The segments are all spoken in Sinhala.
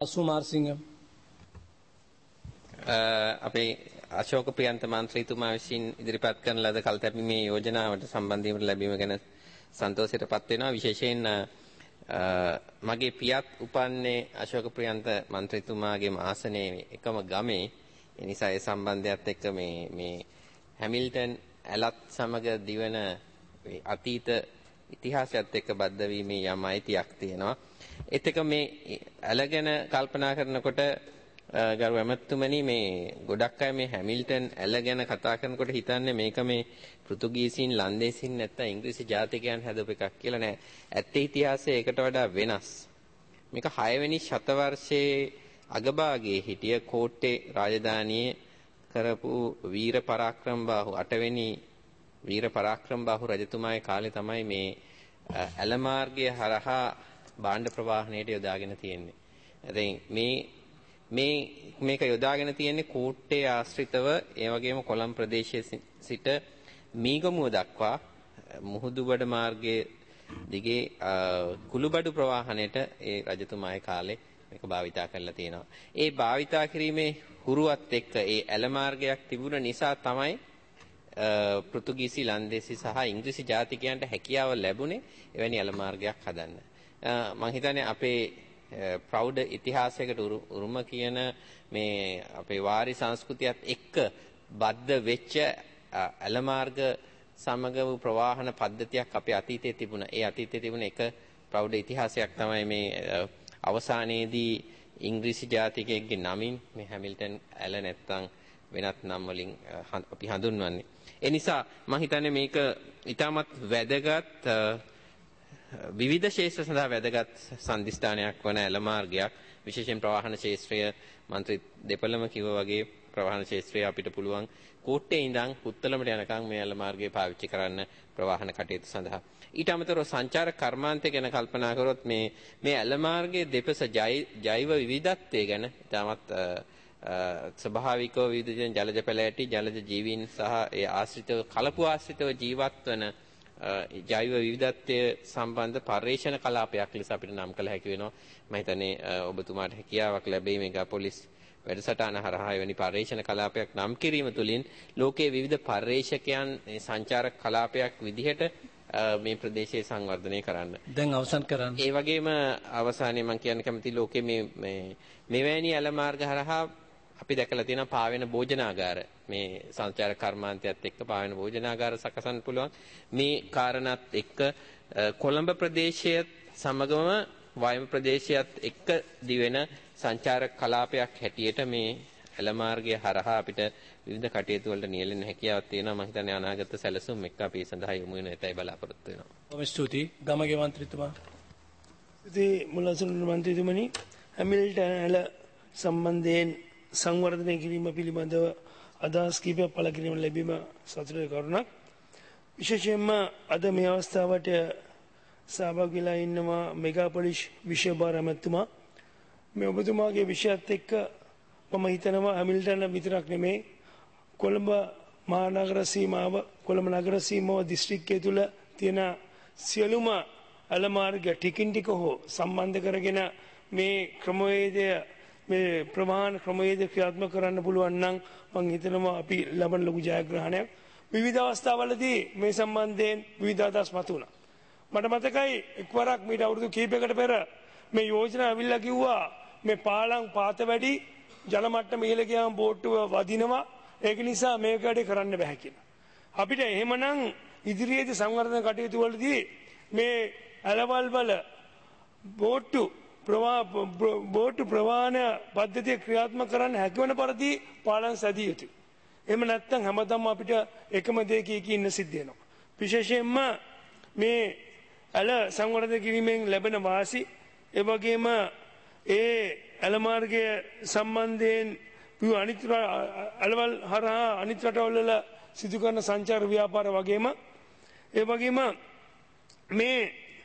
සුමාර්සිංහ අපේ අශෝක ප්‍රියන්ත මන්ත්‍රීතුමා විසින් ඉදිරිපත් කරන ලද කල්තැපීමේ යෝජනාවට සම්බන්ධ වීමට ලැබීම ගැන සන්තෝෂයටපත් වෙනවා. විශේෂයෙන් මගේ පියත් උපන්නේ අශෝක ප්‍රියන්ත මන්ත්‍රීතුමාගේම ආසනයේ එකම ගමේ. ඒ නිසා ඒ සම්බන්ධයත් එක්ක මේ හැමිල්ටන් ඇලත් සමග දිවන අතීත ඉතිහාසයත් එක්ක බද්ධ වීමේ යම් අයිතියක් තියෙනවා. ඒත් එක මේ ඇලගෙන කල්පනා කරනකොට ගරු ඇමතුමනි මේ ගොඩක් අය මේ හැමිල්ටන් ඇල ගැන කතා කරනකොට හිතන්නේ මේක මේ පෘතුගීසින් ලන්දේසින් නැත්නම් ඉංග්‍රීසි ජාතිකයන් හැදපු එකක් කියලා නෑ. ඇත්ත ඉතිහාසය ඒකට වඩා වෙනස්. මේක 6 වෙනි ශතවර්ෂයේ අගභාගයේ හිටිය කෝට්ටේ රාජධානියේ කරපු වීර පරාක්‍රමබාහු 8 වෙනි වීර පරාක්‍රමබාහු රජතුමාගේ කාලේ තමයි මේ ඇල මාර්ගය හරහා භාණ්ඩ ප්‍රවාහණයට යොදාගෙන තියෙන්නේ. ඉතින් මේක යොදාගෙන තියෙන්නේ කෝට්ටේ ආශ්‍රිතව ඒ වගේම කොළඹ ප්‍රදේශයේ සිට මීගමුව දක්වා මුහුදුබඩ මාර්ගයේ දිගේ කුළුබඩු ප්‍රවාහණයට ඒ රජතුමාගේ කාලේ මේක භාවිතා කරලා තියෙනවා. ඒ භාවිතා කිරීමේ හුරුවත් එක්ක ඒ ඇල මාර්ගයක් තිබුණ නිසා තමයි පෘතුගීසි ලන්දේසි සහ ඉංග්‍රීසි ජාතිකයන්ට හැකියාව ලැබුණේ එවැනි ඇල මාර්ගයක් හදන්න. මම හිතන්නේ අපේ ප්‍රෞඩ ඉතිහාසයකට උරුම කියන මේ අපේ වාරි සංස්කෘතියත් එක්ක බද්ධ වෙච්ච ඇල මාර්ග සමග වූ ප්‍රවාහන පද්ධතියක් අපේ අතීතයේ තිබුණා. ඒ අතීතයේ තිබුණ එක ප්‍රෞඩ ඉතිහාසයක් තමයි මේ අවසානයේදී ඉංග්‍රීසි ජාතිකයෙක්ගේ නමින් මේ හැමිල්ටන් ඇල නැත්තම් වෙනත් නම් වලින් අපි හඳුන්වන්නේ. ඒ නිසා මම හිතන්නේ මේක ඉතාමත් වැදගත් විවිධ ශේෂ්ත්‍ර සඳහා වැදගත් සම්දිස්ථානයක් වන ඇල මාර්ගයක්. විශේෂයෙන් ප්‍රවාහන ශේෂ්ත්‍රය මන්ත්‍රී දෙපළම කිව්වා වගේ ප්‍රවාහන ශේෂ්ත්‍රය අපිට පුළුවන් කෝට්ටේ ඉඳන් පුත්තලමට යනකම් මේ ඇල මාර්ගය පාවිච්චි කරන්න ප්‍රවාහන කටයුතු සඳහා. ඊට අමතරව සංචාරක කර්මාන්තය ගැන කල්පනා කරොත් මේ ඇල මාර්ගයේ දෙපස ජෛව විවිධත්වය ගැන ඉතාමත් ස්වභාවිකව විවිධ ජලජ පැලෑටි ජලජ ජීවීන් සහ ඒ ආශ්‍රිතව කලපු ආශ්‍රිතව ජීවත් වන ජෛව විවිධත්වය සම්බන්ධ පර්යේෂණ කලාපයක් ලෙස අපිට නම් කළ හැකි වෙනවා. මම හිතන්නේ ඔබතුමාට හැකියාවක් ලැබෙයි මේගා පොලිස් වැඩසටහන හරහා එවැනි පර්යේෂණ කලාපයක් නම් කිරීම තුළින් ලෝකයේ විවිධ පර්යේෂකයන් සංචාරක කලාපයක් විදිහට මේ ප්‍රදේශයේ සංවර්ධනය කරන්න. දැන් අවසන් කරන්න. ඒ වගේම අවසානයේ මම කියන්න කැමති ලෝකයේ මෙවැනි ඇල මාර්ග හරහා අපි දැකලා තියෙනවා පාවෙන භෝජනාගාර මේ සංචාරක කර්මාන්තයත් එක්ක පාවෙන භෝජනාගාර සකසන්න පුළුවන්. මේ කාරණාත් එක්ක කොළඹ ප්‍රදේශයේ සමගම වයඹ ප්‍රදේශයත් එක්ක දිවෙන සංචාරක කලාපයක් හැටියට මේ ඇල මාර්ගය හරහා අපිට විවිධ කටයුතු වලට නියැලෙන්න හැකියාවක් තියෙනවා. මම හිතන්නේ අනාගත සැලසුම් එක්ක අපි ඒ සඳහා යොමු වෙන එකයි බලාපොරොත්තු වෙනවා. බොහොම ස්තුතියි. ගමගේ මන්ත්‍රීතුමා. ඉතින් මුලසුන් මන්ත්‍රීතුමනි හැමිල්ටන් ඇල සම්බන්ධයෙන් සංවර්ධනය කිරීම පිළිබඳව අදහස් කිහිපයක් පළ කිරීම ලැබීම සතුටේ කරුණක්. විශේෂයෙන්ම අද මේ අවස්ථාවට සහභාගී වෙලා ඉන්නවා මෙගාපොලිස් විෂය භාර ඇමතුමා. මේ ඔබතුමාගේ විෂයත් එක්ක මම හිතනවා හැමිල්ටන් විතරක් නෙමේ කොළඹ මහනගර සීමාව කොළඹ නගර සීමාව දිස්ත්‍රික්කය තුළ තියෙන සියලුම ඇල මාර්ග ටිකින් ටික හෝ සම්බන්ධ කරගෙන මේ ක්‍රමවේදය මේ ප්‍රමාණ ක්‍රමවේද ක්‍රියාත්මක කරන්න පුළුවන් නම් මම හිතනවා අපි ලබන ලොකු ජයග්‍රහණයක්. විවිධ අවස්ථාවලදී මේ සම්බන්ධයෙන් විවිධ අදහස් මතුණා. මට මතකයි එක්වරක් මීට අවුරුදු කිහිපයකට පෙර මේ යෝජනා ඇවිල්ලා කිව්වා මේ පාලම් පාත වැඩි ජල මට්ටම ඉහළ ගියාම බෝට්ටුව වදිනවා. ඒක නිසා මේක වැඩේ කරන්න බෑ කියලා. අපිට එහෙමනම් ඉදිරියේදී සංවර්ධන කටයුතු වලදී මේ ඇලවල් වල බෝට්ටු ප්‍රවාහන පද්ධතිය ක්‍රියාත්මක කරන්න හැකිවන පරිදි පාලන සැදිය යුතුයි. එහෙම නැත්නම් හැමදාම අපිට එකම දෙයක ඉන්න සිද්ධ වෙනවා. විශේෂයෙන්ම මේ ඇල සංවර්ධනය කිරීමෙන් ලැබෙන වාසි ඒ වගේම ඒ ඇල මාර්ගය සම්බන්ධයෙන් අනිත් ඇලවල් හරහා අනිත් රටවල් වල සිදු කරන සංචාර ව්‍යාපාර වගේම ඒ වගේම මේ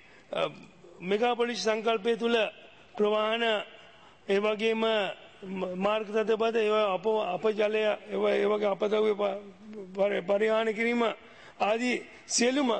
මෙගාපොලිස් සංකල්පය තුළ ප්‍රවාහන ඒ වගේම මාර්ග තදබද අපජලය ඒ වගේ අපද්‍රව්‍ය පරිහානි කිරීම ආදී සියලුම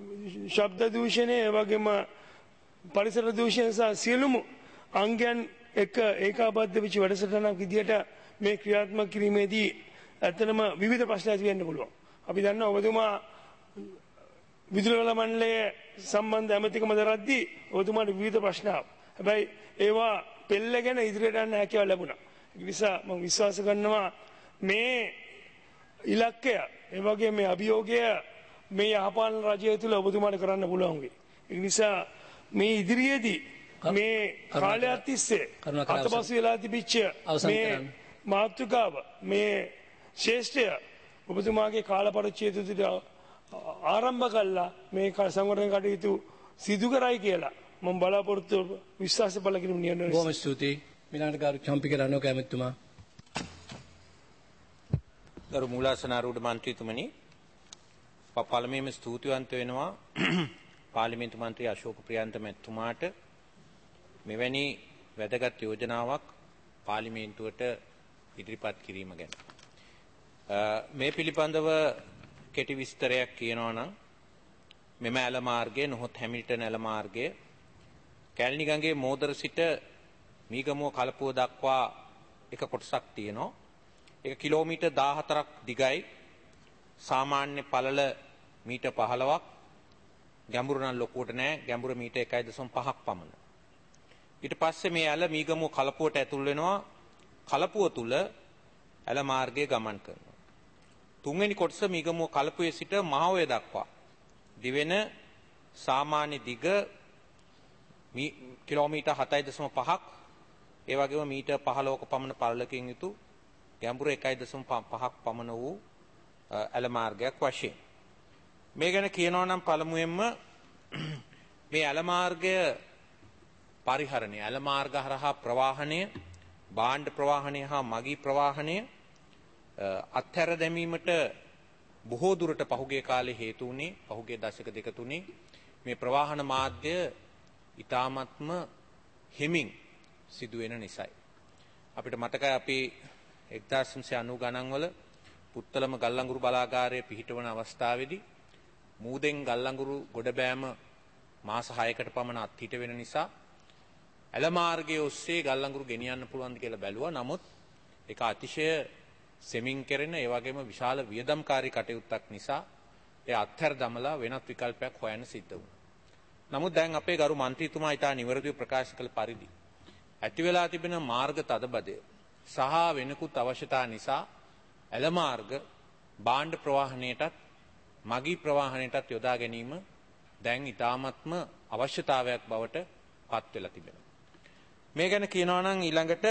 ශබ්ද දූෂණය ඒ වගේම පරිසර දූෂණය සහ සියලුම අංගයන් එක්ක ඒකාබද්ධ වෙච්ච වැඩසටහනක් විදියට මේ ක්‍රියාත්මක කිරීමේදී ඇත්තටම විවිධ ප්‍රශ්න ඇති වෙන්න පුළුවන්. අපි දන්නවා ඔබතුමා විදුලි වල මණ්ඩලයේ සම්බන්ධ ඇමතිකම දරද්දී ඔබතුමාට විවිධ ප්‍රශ්න ආවා. හැබැයි ඒවා පෙළගෙන ඉදිරියට යන්න හැකියාව ලැබුණා. ඒ නිසා මම විශ්වාස කරනවා මේ ඉලක්කය ඒ වගේ මේ අභියෝගය මේ යහපාලන රජය තුළ ඔබතුමාට කරන්න පුළුවන් වෙයි. ඒ නිසා මේ ඉදිරියේදී මේ කාලයක් තිස්සේ අතපසු වෙලා තිබිච්ච මේ මාතෘකාව මේ ශ්‍රේෂ්ඨය ඔබතුමාගේ කාල පරිච්ඡේදයට ආරම්භ කළා මේ සංවර්ධන කටයුතු සිදු කරයි කියලා මම බලාපොරොත්තු විශ්වාස බල කිරීම නියම බොහොම ස්තුතියි. මිලාන ගාරු චම්පික රණෝක ඇමතුමා. ගරු මූලාසනාරූඪ මන්ත්‍රීතුමනි, පළමුවෙන්ම ස්තුතිවන්ත වෙනවා පාර්ලිමේන්තු මන්ත්‍රී අශෝක ප්‍රියන්ත මැතිතුමාට මෙවැනි වැදගත් යෝජනාවක් පාර්ලිමේන්තුවට ඉදිරිපත් කිරීම ගැන. මේ පිළිබඳව කෙටි විස්තරයක් කියනවා නම් මෙම ඇල මාර්ගය නොහොත් හැමිල්ටන් ඇල මාර්ගය කැලණිගඟේ මෝදර සිට මීගමුව කලපුව දක්වා එක කොටසක් තියෙනවා. ඒක කිලෝමීටර් 14ක් දිගයි. සාමාන්‍ය පළල මීටර් 15ක්. ගැඹුර නම් ලොකුවට නෑ. ගැඹුර මීටර් 1.5ක් පමණ. ඊට පස්සේ මේ ඇල මීගමුව කලපුවට ඇතුල් වෙනවා. කලපුව තුල ඇල මාර්ගයේ ගමන් කරනවා. තුන්වෙනි කොටස මීගමුව කලපුවේ සිට මහඔය දක්වා දිවෙන සාමාන්‍ය දිග කිලෝමීටර් 7.5ක් ඒ වගේම මීටර් 15ක පමණ පළලකින් යුතු ගැඹුර 1.5ක් පමණ වූ ඇල මාර්ගයක් වශයෙන් මේ ගැන කියනවා නම් පළමුවෙන්ම මේ ඇල මාර්ගය පරිහරණය ඇල මාර්ග හරහා ප්‍රවාහනය භාණ්ඩ ප්‍රවාහනය හා මගී ප්‍රවාහනය අත්හැර දැමීමට බොහෝ දුරට පහුගිය කාලේ හේතු වුණේ පහුගිය දශක දෙක තුනේ මේ ප්‍රවාහන මාධ්‍ය ඊ타ත්ම හිමින් සිදුවෙන නිසායි. අපිට මතකයි අපි 1990 ගණන් වල පුත්තලම ගල්ලංගුරු බලාගාරයේ පිහිටවන අවස්ථාවේදී මූදෙන් ගල්ලංගුරු ගොඩබෑම මාස 6කට පමණ අත්හිට වෙන නිසා ඇල මාර්ගයේ ඔස්සේ ගල්ලංගුරු ගෙනියන්න පුළුවන්ද කියලා බැලුවා. නමුත් ඒක අතිශය සෙමින් කෙරෙන ඒ වගේම විශාල වියදම්කාරී කටයුත්තක් නිසා ඒ අත්හැර දමලා වෙනත් විකල්පයක් හොයන්න සිද්ධ වුණා. නමුත් දැන් අපේ ගරු මන්ත්‍රීතුමා ඊට නිවැරදිව ප්‍රකාශ කළ පරිදි ඇති වෙලා තිබෙන මාර්ග තදබදය සහ වෙනකුත් අවශ්‍යතා නිසා ඇල මාර්ග භාණ්ඩ ප්‍රවාහනයටත් මගී ප්‍රවාහනයටත් යොදා ගැනීම දැන් ඊ타ත්ම අවශ්‍යතාවයක් බවට පත් වෙලා තිබෙනවා. මේ ගැන කියනවා නම් ඊළඟට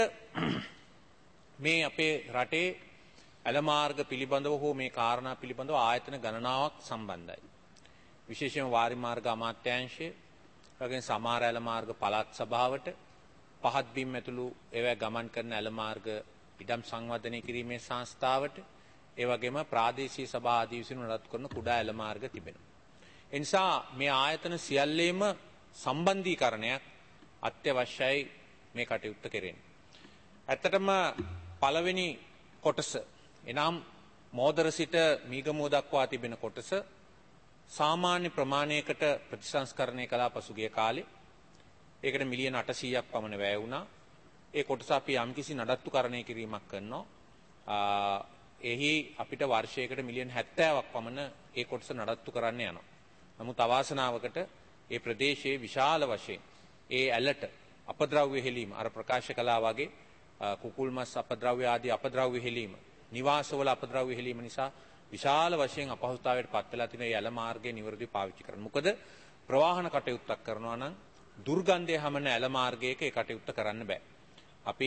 මේ අපේ රටේ ඇල මාර්ග පිළිබඳව හෝ මේ කාරණා පිළිබඳව ආයතන ගණනාවක් සම්බන්ධයි. විශේෂයෙන්ම වාරි මාර්ග අමාත්‍යාංශය, වගේම සමහර ඇල මාර්ග පළාත් සභාවට, පහත් බිම් ඇතුළු ඒවා ගමන් කරන ඇල මාර්ග ඉඩම් සංවර්ධනය කිරීමේ සංස්ථාවට, ඒ වගේම ප්‍රාදේශීය සභා ආදී විසින් නඩත්තු කරන කුඩා ඇල මාර්ග තිබෙනවා. ඒ නිසා මේ ආයතන සියල්ලේම සම්බන්ධීකරණයක් අත්‍යවශ්‍යයි මේ කටයුත්ත කෙරෙන්නේ. ඇත්තටම පළවෙනි කොටස එනම් මෝදර සිට මීගමුව දක්වා තිබෙන කොටස සාමාන්‍ය ප්‍රමාණයකට ප්‍රතිසංස්කරණය කළා පසුගිය කාලේ. ඒකට මිලියන 800ක් පමණ වැය වුණා. ඒ කොටස අපි යම්කිසි නඩත්තුකරණය කිරීමක් කරනවා. එහි අපිට වර්ෂයකට මිලියන 70ක් පමණ ඒ කොටස නඩත්තු කරන්න යනවා. නමුත් අවාසනාවකට ඒ ප්‍රදේශයේ විශාල වශයෙන් ඒ ඇලට අපද්‍රව්‍ය හෙලීම අර ප්‍රකාශ කළා වගේ කුකුල් මස් අපද්‍රව්‍ය ආදී අපද්‍රව්‍ය හෙලීම නිවාසවල අපද්‍රව්‍ය හෙලීම නිසා විශාල වශයෙන් අපහසුතාවයට පත් වෙලා තියෙන ඒ ඇල මාර්ගය නිවැරදිව පාවිච්චි කරන්න. මොකද ප්‍රවාහන කටයුත්තක් කරනවා නම් දුර්ගන්ධය හැමන ඇල මාර්ගයක ඒ කටයුත්ත කරන්න බෑ. අපි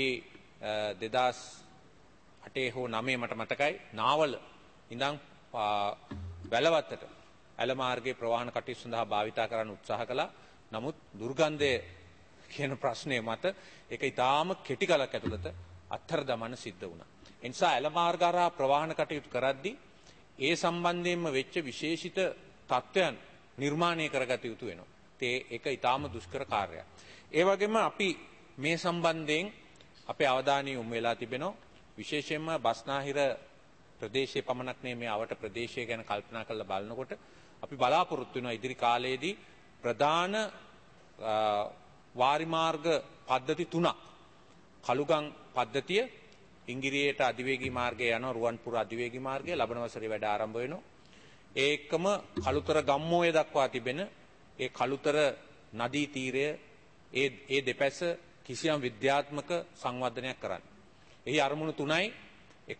2008 හෝ 9 මට මතකයි නාවල ඉඳන් වැලවත්තට ඇල මාර්ගයේ ප්‍රවාහන කටයුතු සඳහා භාවිතා කරන්න උත්සාහ කළා. නමුත් දුර්ගන්ධය කියන ප්‍රශ්නය මත ඒක ඊටාම කෙටි කාලයක් ඇතුළත අත්හැර දමන්න සිද්ධ වුණා. ඒ නිසා ඇල මාර්ග හරහා ප්‍රවාහන කටයුතු කරද්දී ඒ සම්බන්ධයෙන්ම වෙච්ච විශේෂිත තත්ත්වයන් නිර්මාණය කරගත යුතු වෙනවා. ඒක ඊටාම දුෂ්කර කාර්යයක්. ඒ වගේම අපි මේ සම්බන්ධයෙන් අපේ අවධානය යොමු වෙලා තිබෙනවා. විශේෂයෙන්ම බස්නාහිර ප්‍රදේශයේ පමණක් නෙමෙයි මේ අවට ප්‍රදේශය ගැන කල්පනා කරලා බලනකොට අපි බලාපොරොත්තු වෙනවා ඉදිරි කාලයේදී ප්‍රධාන වාරි මාර්ග පද්ධති 3ක් කළුගම් පද්ධතිය ඉංගිරියට අධිවේගී මාර්ගය යනවා රුවන්පුර අධිවේගී මාර්ගය ලබන වසරේ වැඩ ආරම්භ වෙනවා. ඒකම කළුතර ගම්මෝය දක්වා තිබෙන ඒ කළුතර නදී තීරය ඒ දෙපැස කිසියම් විද්‍යාත්මක සංවර්ධනයක් කරන්න. එහි අරමුණු තුනයි. එකක්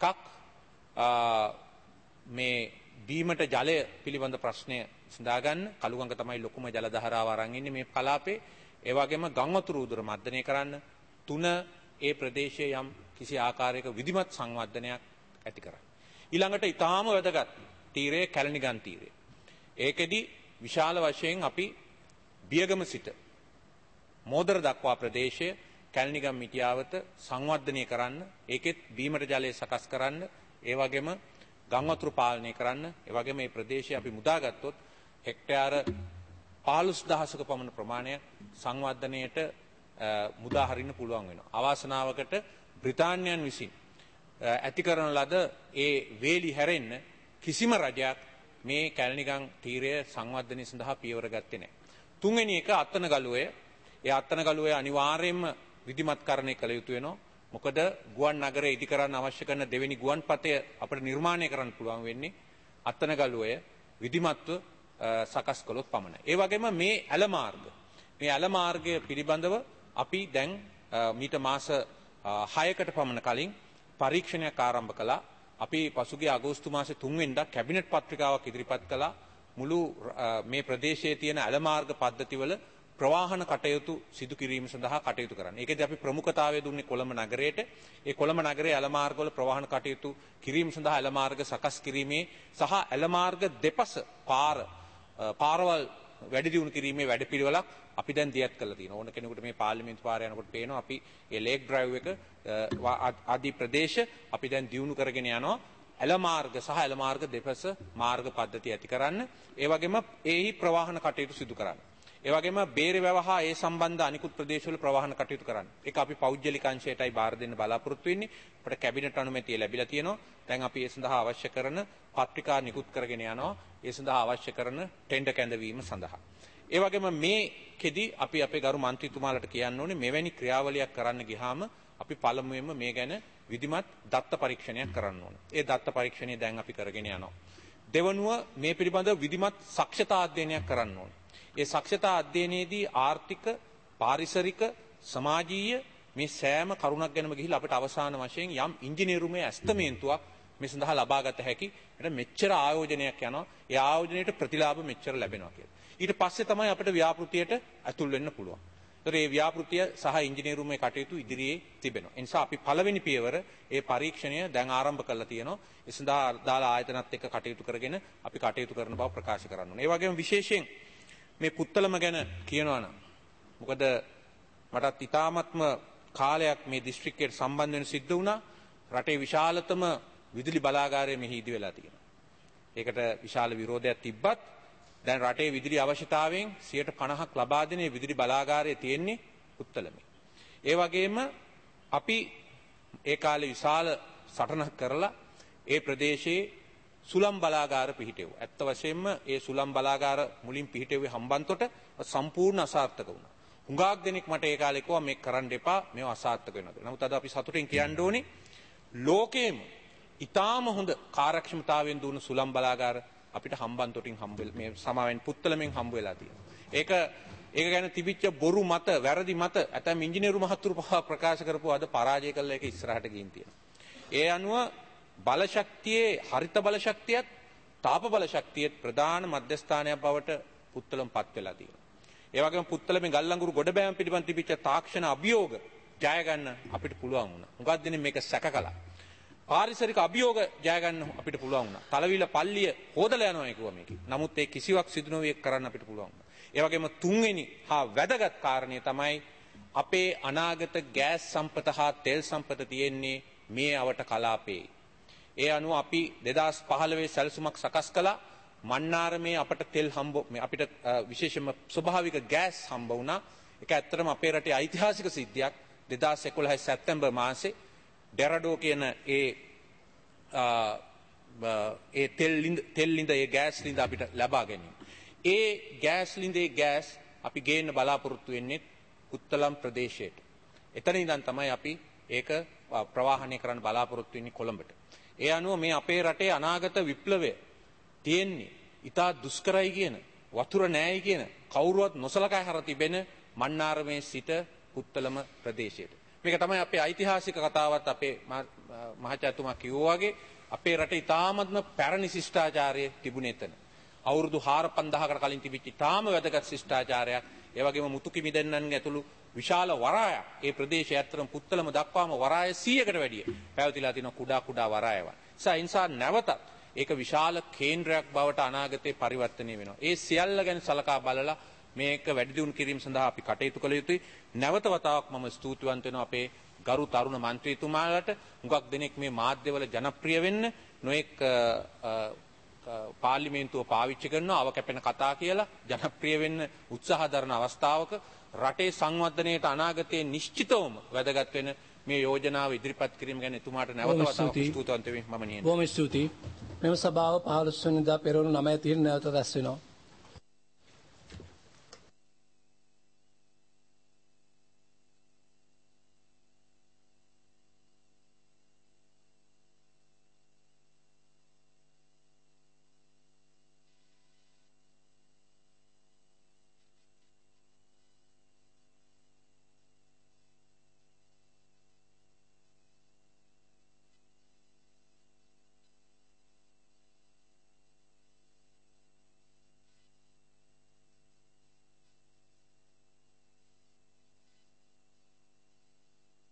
මේ බීමට ජලය පිළිබඳ ප්‍රශ්නය සඳහා ගන්න. කළුගඟ තමයි ලොකුම ජල දහරාව අරන් ඉන්නේ මේ කලාපේ. ඒ වගේම ගම් වතුර උදුර මර්ධනය කරන්න. තුන ඒ ප්‍රදේශයේ යම් කිසි ආකාරයක විධිමත් සංවර්ධනයක් ඇති කරන්න. ඊළඟට ඊටාම වැදගත් තීරය කැලණිගම් තීරය. ඒකෙදි විශාල වශයෙන් අපි බියගම සිට මෝදර දක්වා ප්‍රදේශය කැලණිගම් මිටියාවත සංවර්ධනය කරන්න, ඒකෙත් බීමට ජලය සකස් කරන්න, ඒ වගේම ගම් වතුර පාලනය කරන්න, ඒ වගේම මේ ප්‍රදේශය අපි මුදාගත්තොත් හෙක්ටයාර 15000ක පමණ ප්‍රමාණයක් සංවර්ධනයට මුදා හරින්න පුළුවන් වෙනවා. අවාසනාවකට බ්‍රිතාන්‍යයන් විසින් ඇති කරන ලද ඒ වේලි හැරෙන්න කිසිම රජයක් මේ කැලණිගම් තීරය සංවර්ධනය සඳහා පියවර ගත්තේ නැහැ. තුන්වෙනි එක අත්තනගලුවය. ඒ අත්තනගලුවය අනිවාර්යයෙන්ම විධිමත්කරණය කළ යුතු වෙනවා. මොකද ගුවන් නගරය ඉදි කරන්න අවශ්‍ය කරන දෙවෙනි ගුවන්පතය අපිට නිර්මාණය කරන්න පුළුවන් වෙන්නේ අත්තනගලුවය විධිමත්ව සකස් කළොත් පමණයි. ඒ වගේම මේ ඇල මාර්ගය පිළිබඳව අපි දැන් මීට මාස 6කට පමණ කලින් පරීක්ෂණයක් ආරම්භ කළා. අපි පසුගිය අගෝස්තු මාසේ 3 වෙනිදා කැබිනට් පත්‍රිකාවක් ඉදිරිපත් කළා. මුළු මේ ප්‍රදේශයේ තියෙන ඇල මාර්ග පද්ධතිවල ප්‍රවාහන කටයුතු සිදු කිරීම සඳහා කටයුතු කරන්න. ඒකදී අපි ප්‍රමුඛතාවය දුන්නේ කොළඹ නගරයට. ඒ කොළඹ නගරයේ ඇල මාර්ගවල ප්‍රවාහන කටයුතු කිරීම සඳහා ඇල මාර්ග සකස් කිරීමේ සහ ඇල මාර්ග දෙපස පාරවල් වැඩි දියුණු කිරීමේ වැඩපිළිවෙලක් අපි දැන් දියත් කරලා තියෙනවා. ඕන කෙනෙකුට මේ පාර්ලිමේන්තු පාරේ යනකොට පේනවා අපි මේ ලේක් ඩ්‍රයිව් එක ආදී ප්‍රදේශ අපි දැන් දියුණු කරගෙන යනවා. ඇල මාර්ග සහ ඇල මාර්ග දෙපස මාර්ග පද්ධතිය ඇති කරන්න. ඒ වගේම ඒහි ප්‍රවාහන කටයුතු සිදු කරන්න. ඒ වගේම බේරවැව හා ඒ සම්බන්ධ අනිකුත් ප්‍රදේශවල ප්‍රවාහන කටයුතු කරන්න. ඒක අපි පෞද්ගලික අංශයටයි බාර දෙන්න බලාපොරොත්තු වෙන්නේ. අපිට කැබිනට් අනුමැතිය ලැබිලා තියෙනවා. දැන් අපි ඒ සඳහා අවශ්‍ය කරන පත්‍රිකා නිකුත් කරගෙන යනවා. ඒ සඳහා අවශ්‍ය කරන ටෙන්ඩර් කැඳවීම සඳහා. ඒ වගේම මේකෙදි අපි අපේ ගරු මන්ත්‍රීතුමාලට කියන්න ඕනේ මෙවැනි ක්‍රියාවලියක් කරන්න ගියාම අපි පළමුවෙන්ම මේ ගැන විධිමත් දත්ත පරීක්ෂණයක් කරන්න ඕනේ. ඒ දත්ත පරීක්ෂණය දැන් අපි කරගෙන යනවා. දෙවනුව මේ පිළිබඳව විධිමත් සක්ෂතා අධ්‍යයනයක් කරන්න ඕනේ. ඒ සක්ෂතා අධ්‍යයනයේදී ආර්ථික, පාරිසරික, සමාජීය මේ සෑම කරුණක් ගැනම ගිහිල්ලා අපිට අවසාන වශයෙන් යම් ඉංජිනේරුමය ඇස්තමේන්තුවක් මේ සඳහා ලබාගත හැකි. ඒකට මෙච්චර ආයෝජනයක් යනවා. ඒ ආයෝජනයේට ප්‍රතිලාභ මෙච්චර ලැබෙනවා කියලා. ඊට පස්සේ තමයි අපිට ව්‍යාපෘතියට ඇතුල් වෙන්න පුළුවන්. ඒතර මේ ව්‍යාපෘතිය සහ ඉංජිනේරුමය කටයුතු ඉදිරියේ තිබෙනවා. ඒ නිසා අපි පළවෙනි පියවර ඒ පරීක්ෂණය දැන් ආරම්භ කරලා තියෙනවා. ඒ සඳහා දාලා ආයතනත් එක්ක කටයුතු කරගෙන අපි කටයුතු කරන බව ප්‍රකාශ කරන්න ඕනේ. ඒ වගේම විශේෂයෙන් මේ පුත්තලම ගැන කියනවා නම් මොකද මටත් ඉතාමත්ම කාලයක් මේ දිස්ත්‍රික්කයට සම්බන්ධ වෙන සිද්ධ වුණා. රටේ විශාලතම විදුලි බලාගාරය මෙහි ඉදි වෙලා තියෙනවා. ඒකට විශාල විරෝධයක් තිබ්බත් දැන් රටේ විදුලි අවශ්‍යතාවයෙන් 50%ක් ලබා දෙන විදුලි බලාගාරය තියෙන්නේ පුත්තලමේ. ඒ වගේම අපි ඒ කාලේ විශාල සටනක් කරලා ඒ ප්‍රදේශයේ සුළම් බලාගාර පිහිටෙව්වා. ඇත්ත වශයෙන්ම ඒ සුළම් බලාගාර මුලින් පිහිටෙව්වේ හම්බන්තොට සම්පූර්ණ අසාර්ථක වුණා. හුඟක් දෙනෙක් මට ඒ කාලේ කිව්වා මේක කරන්න එපා මේව අසාර්ථක වෙනවා කියලා. නමුත් අද අපි සතුටින් කියන්න ඕනේ ලෝකේම ඊටාම හොඳ කාර්යක්ෂමතාවයෙන් දුවන සුළම් බලාගාර අපිට හම්බන්තොටින් මේ සමාවෙන් පුත්තලමෙන් හම්බ වෙලා තියෙනවා. ඒක ගැන තිබිච්ච බොරු මත, වැරදි මත ඇතැම් ඉංජිනේරු මහතුරු ප්‍රකාශ කරපුවා අද පරාජය කළා ඒක ඉස්සරහට ගිහින් තියෙනවා. ඒ අනුව බලශක්තියේ හරිත බලශක්තියත් තාප බලශක්තියත් ප්‍රධාන මධ්‍යස්ථානයක් බවට පුත්තලම පත් වෙලා තියෙනවා. ඒ වගේම පුත්තලමේ ගල්ලංගුරු ගොඩබෑම පිළිබඳ තිබිච්ච තාක්ෂණ අභියෝග ජය ගන්න අපිට පුළුවන් වුණා. හුඟක් දෙනෙක් මේක සැක කළා. පාරිසරික අභියෝග ජය ගන්න අපිට පුළුවන් වුණා. තලවිල පල්ලිය හොදලා යනවා කිව්වා මේකේ. නමුත් ඒ කිසිවක් සිදු නොවේ කරන්න අපිට පුළුවන් වුණා. ඒ වගේම තුන්වෙනි හා වැදගත් කාරණය තමයි අපේ අනාගත ගෑස් සම්පත හා තෙල් සම්පත තියෙන්නේ මේ අවට කලාපේ. ඒ අනුව අපි 2015 සැලසුමක් සකස් කළා. මන්නාරමේ අපට තෙල් අපිට විශේෂයෙන්ම ස්වභාවික ගෑස් හම්බ වුණා. ඒක ඇත්තටම අපේ රටේ ඓතිහාසික සිද්ධියක්. 2011 සැප්තැම්බර් මාසේ ඩෙරඩෝ කියන ඒ තෙල් ලිඳ ඒ ගෑස් ලිඳ අපිට ලබා ගැනීම. ඒ ගෑස් ලිඳේ ගෑස් අපි ගේන්න බලාපොරොත්තු වෙන්නේ පුත්තලම් ප්‍රදේශයට. එතන ඉඳන් තමයි අපි ඒක ප්‍රවාහනය කරන්න බලාපොරොත්තු වෙන්නේ කොළඹට. ඒ අනුව මේ අපේ රටේ අනාගත විප්ලවය තියෙන්නේ ඉතා දුෂ්කරයි කියන වතුර නෑයි කියන කවුරුවත් නොසලකා හැර තිබෙන මන්නාරමේ සිට පුත්තලම ප්‍රදේශයට. මේක තමයි අපේ ඓතිහාසික කතාවත් අපේ මහචාතුමා කිව්වා වගේ අපේ රටේ ඉතාමත්ම පැරණි ශිෂ්ටාචාරය තිබුණේ එතන. අවුරුදු 4-5000කට කලින් තිබිච්ච ඉතාම වැදගත් ශිෂ්ටාචාරයක්. ඒ වගේම මුතුකිමි දෙන්නන්ගේ ඇතුළු විශාල වරායක් ඒ ප්‍රදේශය ඇත්තටම පුත්තලම දක්වාම වරාය 100කට වැඩිය පැවතිලා තියෙන කුඩා වරායවන්. ඒ නිසා නැවතත් ඒක විශාල කේන්ද්‍රයක් බවට අනාගතේ පරිවර්තනය වෙනවා. ඒ සියල්ල ගැන සලකා බලලා මේක වැඩි දියුණු කිරීම සඳහා අපි කටයුතු කළ යුතුයි. නැවත වතාවක් මම ස්තුතිවන්ත වෙනවා අපේ ගරු තරුණ මන්ත්‍රීතුමාලට. හුඟක් දෙනෙක් මේ මාධ්‍යවල ජනප්‍රිය වෙන්න නොඑක් පාර්ලිමේන්තුව පාවිච්චි කරනවා අව කැපෙන කතා කියලා ජනප්‍රිය වෙන්න උත්සාහ දරන අවස්ථාවක රටේ සංවර්ධනයට අනාගතයේ නිශ්චිතවම වැදගත් වෙන මේ යෝජනාව ඉදිරිපත් කිරීම ගැන එතුමාට නැවත වතාවක් ස්තුතිවන්ත වෙමි. මම නියම. බොහොම ස්තුතියි. මෙම සභාව 15 වෙනිදා පෙරවරු 9:30 නැවත රැස් වෙනවා.